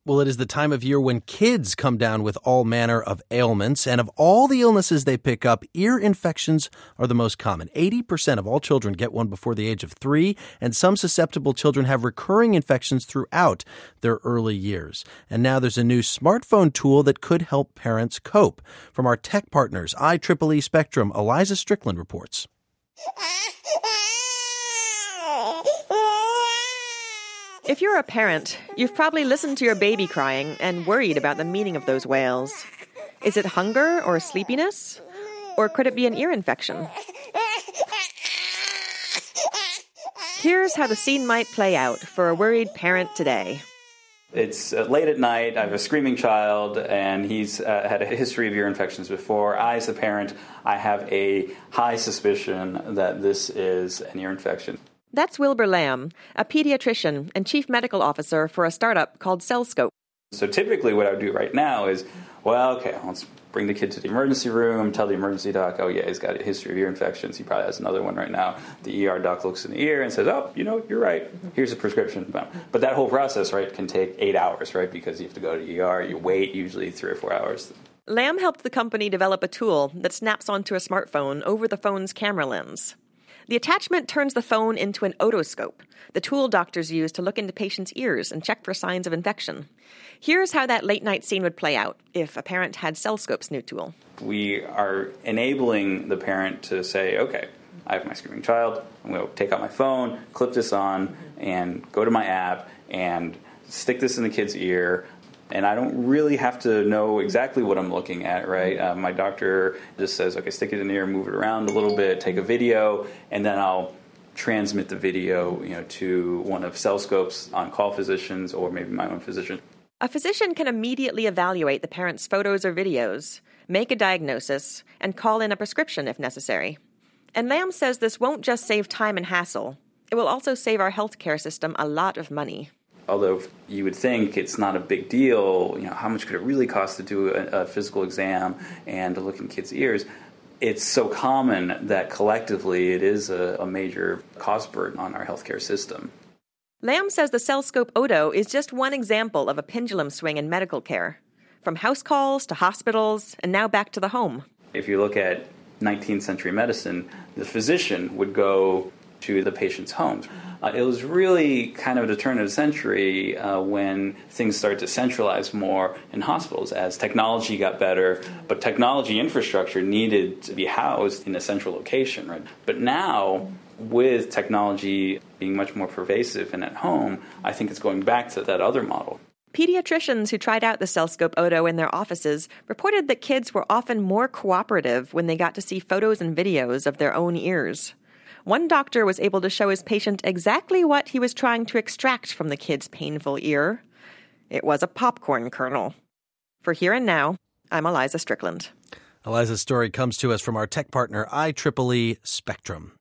Well, it is the time of year when kids come down with all manner of ailments, and of all the illnesses they pick up, ear infections are the most common. 80% of all children get one before the age of 3, and some susceptible children have recurring infections throughout their early years. And now there's a new smartphone tool that could help parents cope. From our tech partners, IEEE Spectrum, Eliza Strickland reports. If you're a parent, you've probably listened to your baby crying and worried about the meaning of those wails. Is it hunger or sleepiness? Or could it be an ear infection? Here's how the scene might play out for a worried parent today. It's late at night, I have a screaming child, and he's had a history of ear infections before. I, as the parent, I have a high suspicion that this is an ear infection. That's Wilbur Lamb, a pediatrician and chief medical officer for a startup called CellScope. So typically what I would do right now is, let's bring the kid to the emergency room, tell the emergency doc, he's got a history of ear infections. He probably has another one right now. The ER doc looks in the ear and says, you're right. Here's a prescription. But that whole process, right, can take 8 hours, right, because you have to go to the ER. You wait usually 3 or 4 hours. Lamb helped the company develop a tool that snaps onto a smartphone over the phone's camera lens. The attachment turns the phone into an otoscope, the tool doctors use to look into patients' ears and check for signs of infection. Here's how that late-night scene would play out if a parent had CellScope's new tool. We are enabling the parent to say, I have my screaming child. I'm going to take out my phone, clip this on, and go to my app and stick this in the kid's ear. And I don't really have to know exactly what I'm looking at, right? My doctor just says, stick it in the ear, move it around a little bit, take a video, and then I'll transmit the video, to one of CellScope's on-call physicians or maybe my own physician. A physician can immediately evaluate the parent's photos or videos, make a diagnosis, and call in a prescription if necessary. And Lamb says this won't just save time and hassle. It will also save our healthcare system a lot of money. Although you would think it's not a big deal, how much could it really cost to do a physical exam and to look in kids' ears? It's so common that collectively it is a major cost burden on our healthcare system. Lamb says the CellScope Odo is just one example of a pendulum swing in medical care, from house calls to hospitals and now back to the home. If you look at 19th century medicine, the physician would go to the patient's homes. It was really kind of the turn of the century when things started to centralize more in hospitals as technology got better, but technology infrastructure needed to be housed in a central location, right? But now, with technology being much more pervasive and at home, I think it's going back to that other model. Pediatricians who tried out the CellScope Odo in their offices reported that kids were often more cooperative when they got to see photos and videos of their own ears. One doctor was able to show his patient exactly what he was trying to extract from the kid's painful ear. It was a popcorn kernel. For Here and Now, I'm Eliza Strickland. Eliza's story comes to us from our tech partner, IEEE Spectrum.